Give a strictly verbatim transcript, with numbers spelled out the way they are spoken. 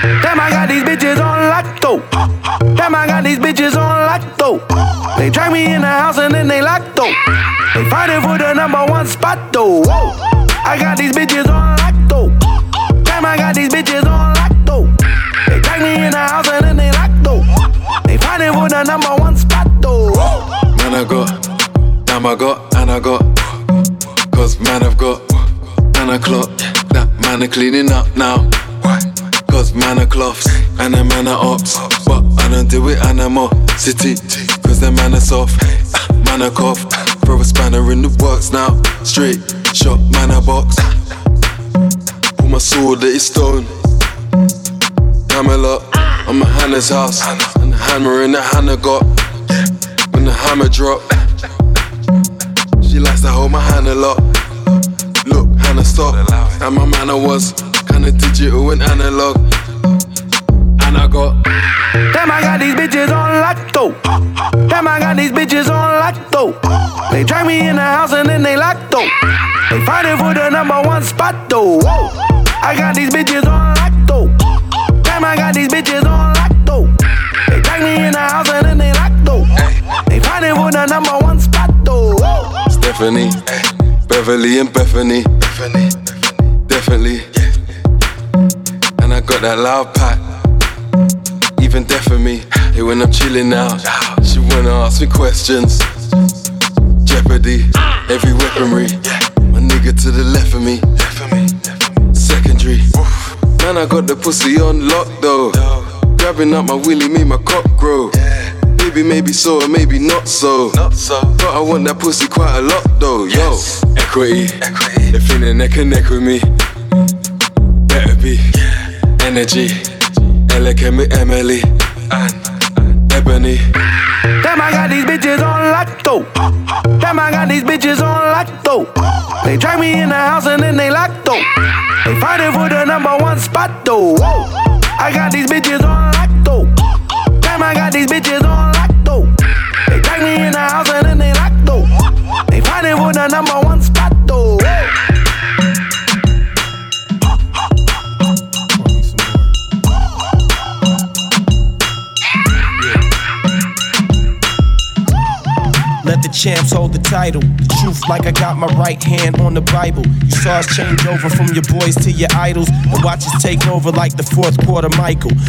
Damn, I got these bitches on lacto. Damn, I got these bitches on lacto. They drag me in the house and then they lacto. They fighting for the number one spot though. Whoa. I got these bitches on lacto. Damn, I got these bitches on lacto. They drag me in the house and then they lacto. They fighting for the number one spot though. Whoa. Man, I got, damn, I got, and I got. Cause man, I've got, and I clock. That man are cleaning up now. Cause man are cloths, and a man are ops. But I don't do it animosity. Cause the man are soft, man are cough. Throw a spanner in the works now. Straight shot, man a box. Pull my sword that is stone. Camelot, I'm a Hannah's house. And the hammer in the Hannah got. When the hammer drop, she likes to hold my hand a lot. Look, Hannah stop. And my manner was kinda digital and analog. And I got, damn, I got these bitches on lacto. Damn, I got these bitches on lacto. They drag me in the house and then they lacto. They fighting for the number one spot though. Whoa. I got these bitches on lacto. Damn, I got these bitches on lacto. They drag me in the house and then they lacto. They fighting for the number one spot though. Whoa. Stephanie, Beverly and Bethany. Definitely. And I got that loud pack. Even deaf for me. Hey, when I'm chilling out, she wanna ask me questions. Jeopardy, heavy weaponry. My nigga to the left of me. Secondary. Man, I got the pussy on lock though. Grabbing up my willy made my cock grow. Maybe, maybe so, or maybe not so. But I want that pussy quite a lot though. Yo, equity. They feeling neck and neck with me. Better be energy. Ella can be Emily and Ebony. Damn, I got these bitches on lacto. Damn, I got these bitches on lacto. They drag me in the house and then they lacto. They fighting for the number one spot though. Whoa. I got these bitches on lacto. Damn, I got these bitches on lacto. They drag me in the house and then they lacto. They fighting for the number one spot though. Whoa. Let the champs hold the title. The truth like I got my right hand on the Bible. You saw us change over from your boys to your idols, and watch us take over like the fourth quarter Michael.